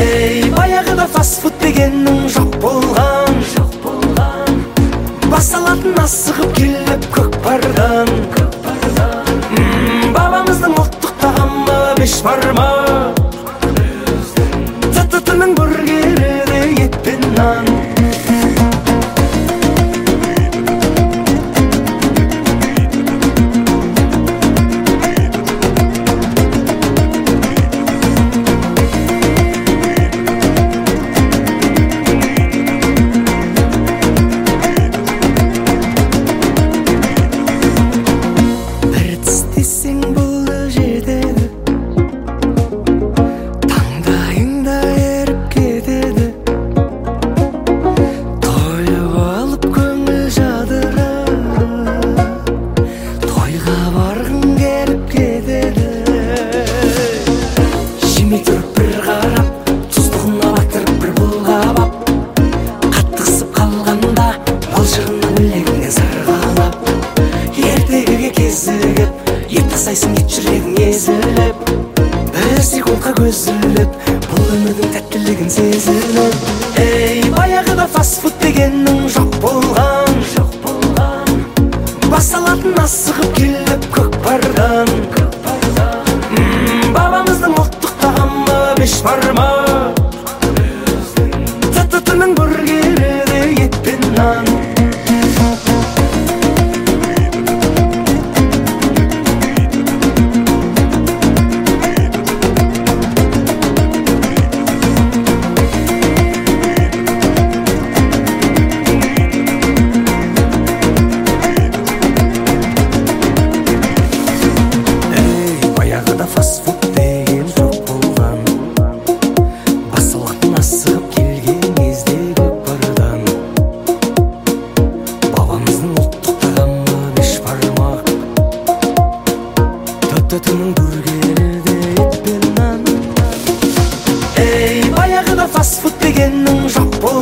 Эй, баяғыда фастфуд дегеннің жоқ болған. Басалатын асығып келіп көкпардан. Бабамыздың ұлттық тағамы бешбармақ. Тұтының бургері де ет пен нан. Сайсын ет жүрегің езіліп, бір секундқа көзіліп, бұл өмірдің тәттілігін сезіліп. Эй, баяғыда фастфуд дегеннің жоқ болған. Басалатын асығып келіп көкпардан. Бабамыздың ұлттық тағамы бешбармақ. Тұтының бургері де ет пен нан. Фастфуд деген жоқ болған. Басалатын асығып келген кезде көкпардан. Бабамыздың ұлттық тағамы бешбармақ. Тұтының бургері де ет пен нан. Эй, баяғыда фастфуд дегеннің жоқ болған.